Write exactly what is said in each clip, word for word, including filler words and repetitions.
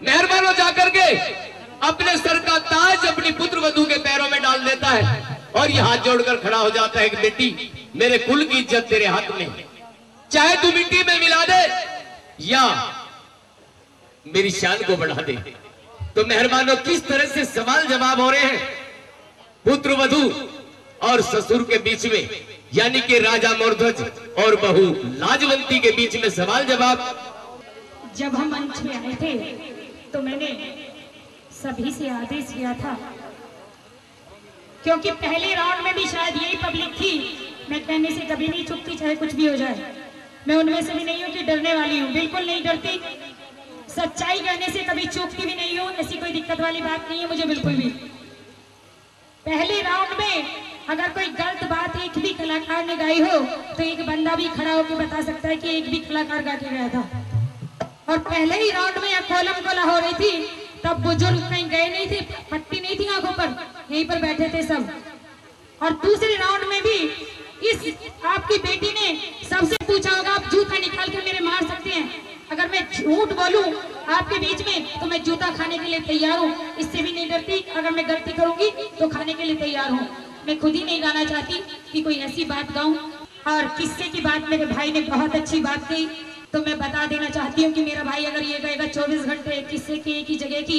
मेहरबान हो जाकर के अपने सर का ताज अपनी पुत्र वधू के पैरों में डाल देता है और ये हाथ जोड़कर खड़ा हो जाता है कि बेटी, मेरे कुल की इज्जत तेरे हाथ में, चाहे तू मिट्टी में मिला दे या मेरी शान को बढ़ा दे। तो मेहरबानों, किस तरह से सवाल जवाब हो रहे हैं पुत्र वधू और ससुर के बीच में, यानी कि राजा मोरध्वज और बहू लाजवंती के बीच में सवाल जवाब। जब हम मंच में आए थे तो मैंने सभी से आदेश किया था, क्योंकि पहले राउंड में भी शायद यही पब्लिक थी, मैं कहने से कभी नहीं चुपती चाहे कुछ भी हो जाए। मैं उनमें से भी नहीं हूँ कि डरने वाली हूँ, बिल्कुल नहीं डरती। सच्चाई कहने से कभी चूकती भी नहीं हूँ, ऐसी कोई दिक्कत वाली बात नहीं है मुझे बिल्कुल भी। पहले राउंड में अगर कोई गलत बात एक भी कलाकार ने गाई हो तो एक बंदा भी खड़ा होकर बता सकता है कि एक भी कलाकार गा के गया था। और पहले ही राउंड में कोलम कोला हो रही थी तब बुजुर्ग कहीं गए नहीं थे, पट्टी नहीं थी आंखों पर, यहीं पर बैठे थे सब। और दूसरे राउंड में भी इस आपकी बेटी ने सबसे पूछा होगा आप जूता निकाल कर मेरे मार सकते हैं। अगर मैं झूठ बोलूं आपके बीच में तो मैं जूता खाने के लिए तैयार हूं, इससे भी नहीं डरती। अगर मैं गलती करूंगी तो खाने के लिए तैयार हूं। मैं खुद ही नहीं गाना चाहती कि कोई ऐसी बात गाऊं। और किस्से की बात मेरे भाई ने बहुत अच्छी बात कही, तो मैं बता देना चाहती हूँ कि मेरा भाई अगर ये गाएगा चौबीस घंटे किस्से की एक ही जगह की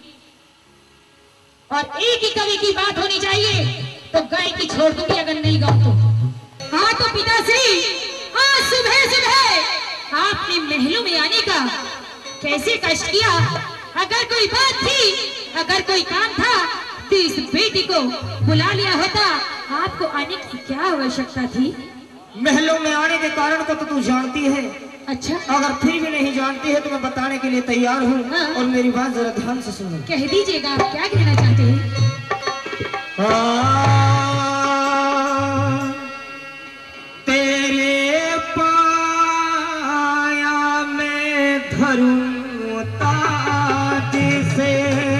और एक ही कवि की बात होनी चाहिए तो गाय की छोड़ दूंगी अगर नहीं गाऊं तो। हाँ तो पिताश्री, हाँ सुबह सुबह आपने महलों में आने का कैसे कष्ट किया? अगर कोई बात थी, अगर कोई काम था तो इस बेटी को बुला लिया होता। आपको आने की क्या आवश्यकता थी? महलों में आने के कारण को तो तू जानती है। अच्छा, अगर फिर भी नहीं जानती है तो मैं बताने के लिए तैयार हूँ। हाँ? और मेरी बात जरा ध्यान से सुनो। कह दीजिएगा आप क्या कहना चाहते हैं? तेरे पाया में धरूं ताज से।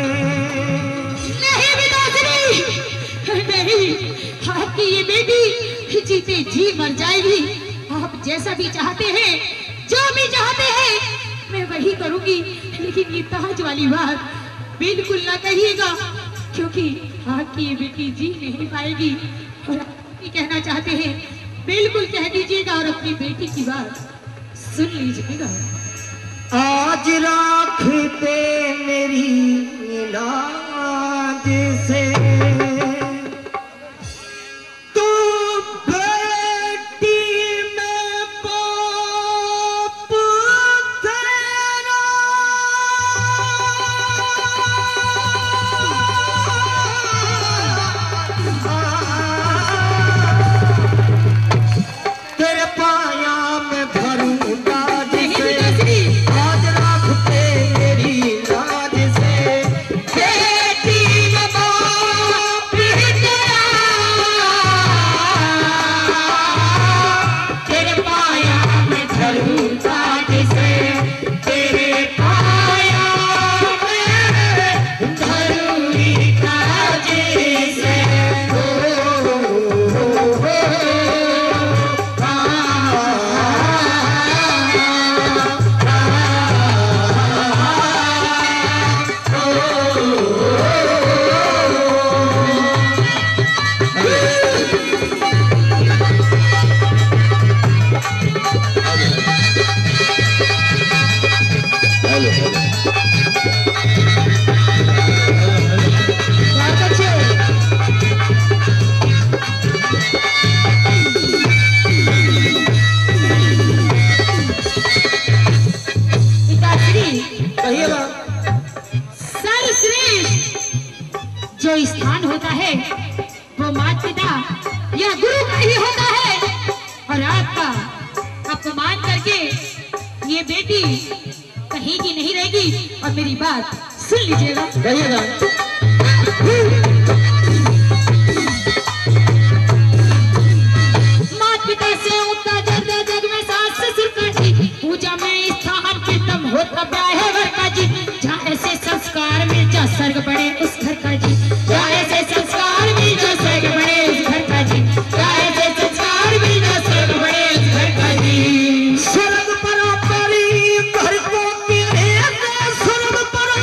नहीं पिताश्री, नहीं, आपकी ये बेटी जीते जी मर जाएगी। आप जैसा भी चाहते हैं, जो भी चाहते हैं, मैं वही करूंगी। लेकिन ये ताज वाली बात बिल्कुल ना कहिएगा, क्योंकि आपकी ये बेटी जी नहीं पाएगी। और आप भी कहना चाहते हैं, बिल्कुल कह दीजिएगा और अपनी बेटी की बात सुन लीजिएगा। आज राखते मेरी लाज से जो स्थान होता है वो माता पिता या गुरु का ही होता है। और आपका अपमान करके ये बेटी कहीं की नहीं रहेगी। और मेरी बात सुन लीजिएगा। माता पिता से ऊंचा जग जग में सास ससुर का जी, पूजा में स्थान के तम होता है वर का जी। जहाँ ऐसे संस्कार में जा स्वर्ग बड़े उस घर का जी, जहाँ ऐसे संस्कार में जो स्वर्ग बड़े उस घर का जी, जहाँ ऐसे संस्कार में जो स्वर्ग बड़े उस घर का जी। स्वर्ग परापरी घर को स्वर्ग पर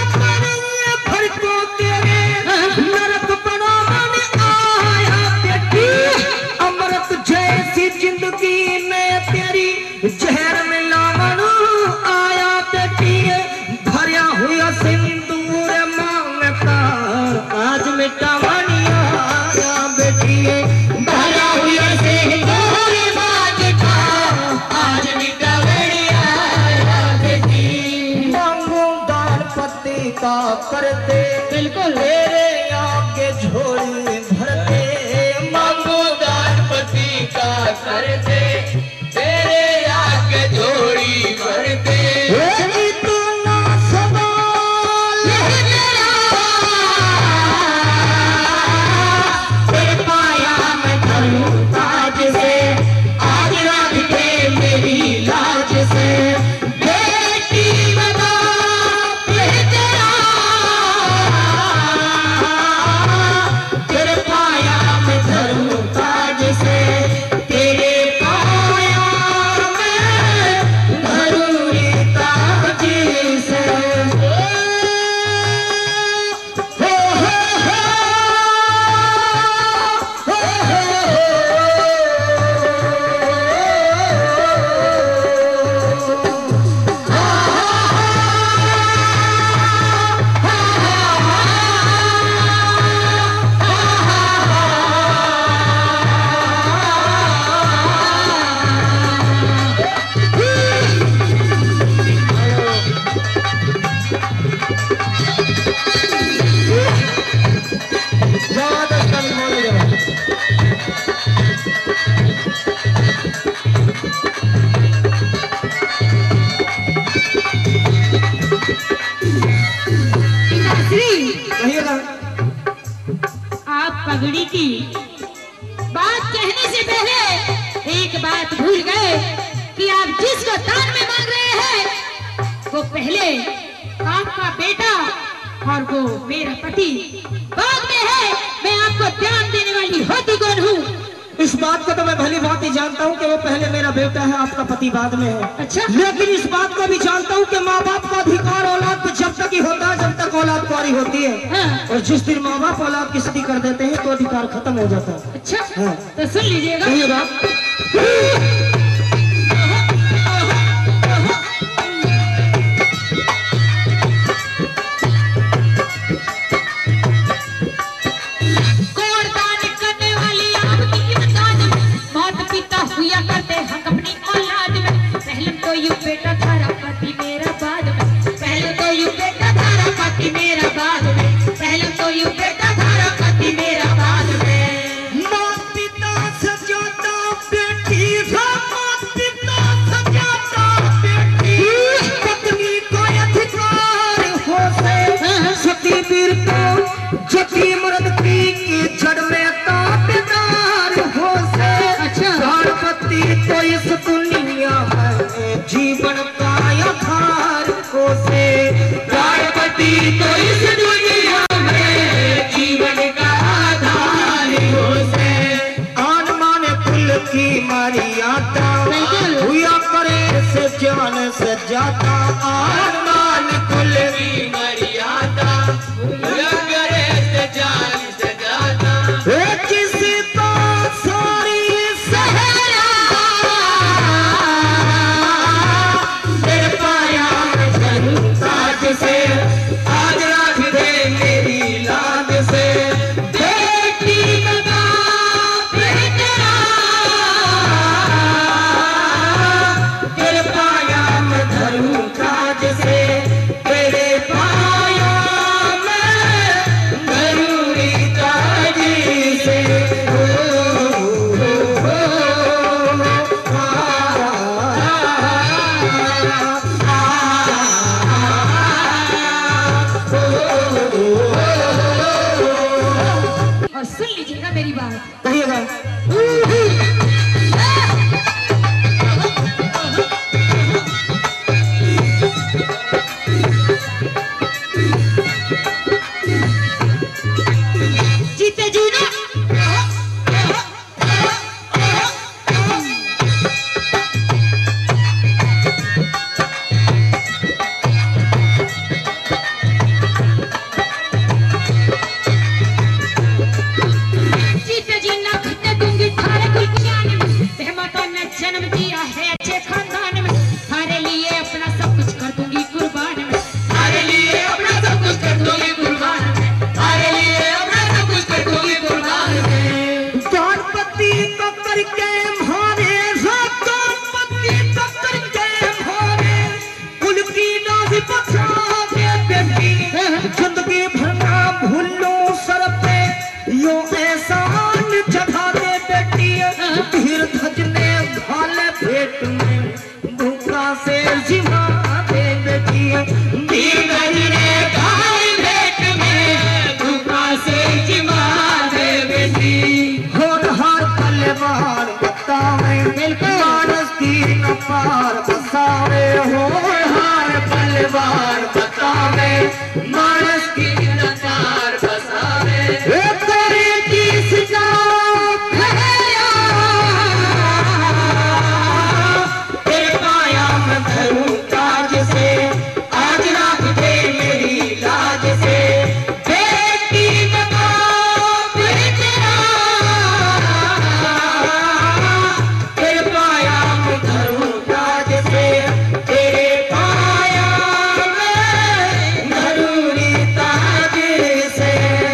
का करते, बिल्कुल तेरे आगे झोली भरते, मांगो दान पति का करते, तेरे आगे झोली भरते। इतना सवाल तेरे पाया मैं धरूं ताज से, आज रात दे मेरी लाज से, बेटी बना फिर तेरा, तेरे पाया मैं धरूं ताज से, तेरे पाया मैं धरूं ताज से। हो हो जबरदस्त कवि बोले जरा। पिताश्री, कहिएगा। आप पगड़ी की बात कहने से पहले एक बात भूल गए कि आप जिसको दान में मांग रहे हैं वो पहले आपका बेटा और वो मेरा पति बाद में है। मैं आपको ध्यान देने वाली होती कौन हूँ? इस बात को तो मैं भली भांति ही जानता हूँ कि वो पहले मेरा बेटा है, आपका पति बाद में है। अच्छा। लेकिन इस बात को भी जानता हूँ कि माँ बाप का अधिकार औलाद पे जब तक ही होता है जब तक औलाद कुंवारी होती है। हाँ। और जिस दिन माँ बाप औलाद की शादी कर देते हैं तो अधिकार खत्म हो जाता है। अच्छा, हाँ। तो सुन लीजिएगा। कहिएगा। कोड़दान करने वाली आपकी इमदाद में माता पिता हुआ करते हक अपनी औलाद में। पहले तो यू बेटा थारा पति मेरा बाद में, पहले तो यू बेटा थारा पति मेरा बाद में, पहले तो यू बेटा थारा पति मेरा बाद में। माँ पिता से ज्यादा बेटी है, माँ पिता से ज्यादा बेटी, पत्नी को अधिकार हो से, सती वीर को जती मर्द की जड़ में ताबेदार हो से। अच्छा। गणपति तो इस दुनिया में जीवन का आधार हो से, गणपति तो इस दुनिया में जीवन का आधार हो से। आन माने कुल की मर्यादा हुआ करे से जान से ज्यादा, आन मान कुल की मर्यादा हुआ करे से जान से ज्यादा। किसी को सारी सहरा तेरे पाया मैं धरूं ताज से, आज रात दे मेरी लाज से, बेटी बना फिर तेरा, तेरे पाया मैं धरूं ताज से, तेरे पाया मैं धरूं ताज से। हो, हो, हो, और सुन लीजिएगा मेरी बात। कहिएगा। जीते जी ना जीते जी ना खत्ते दूंगी थारे कुल ज्ञान में, रहमतों ने जन्म दिया है अच्छे खानदान में, थारे लिए अपना सब कुछ कर दूंगी कुर्बान में, थारे लिए अपना सब कुछ कर दूंगी कुर्बान में, थारे लिए अपना सब कुछ कर दूंगी कुर्बान में। गणपति तो करके मारे, गणपति तो करके मारे, कुल की नाज बचा दे बेटी, पलवार बसावे हो हार पलवार बतावे मानस की लतार बसावे तेरे किसका भैया तेरे पाया में भरूं ताज से आज रात दे मेरी लाज से बेटी बता बेटा तेरे पाया में भरूं ताज से तेरे पाया में भरूं ताज से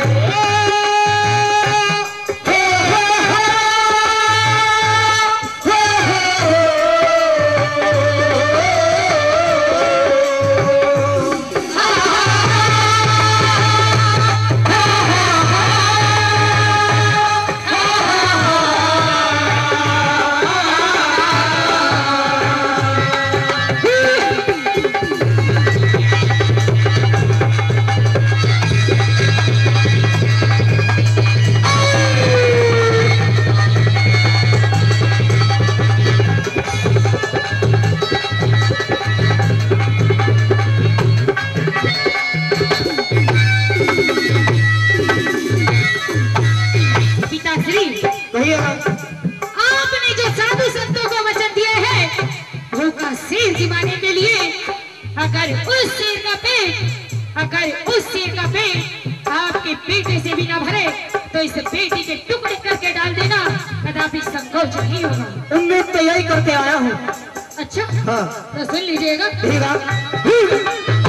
पिताश्री, भैया आपने जो साधु संतों को वचन दिया है वो का शेर जिमाने के लिए, अगर उस शेर का पेट अगर उस शेर का पेट आपके बेटे से भी ना भरे तो इस बेटी के टुकड़े करके डाल देना कदापि संकोच नहीं होगा। उम्मीद तो यही करके आया हूँ। अच्छा, हाँ तो सुन लीजिएगा। ठीक है।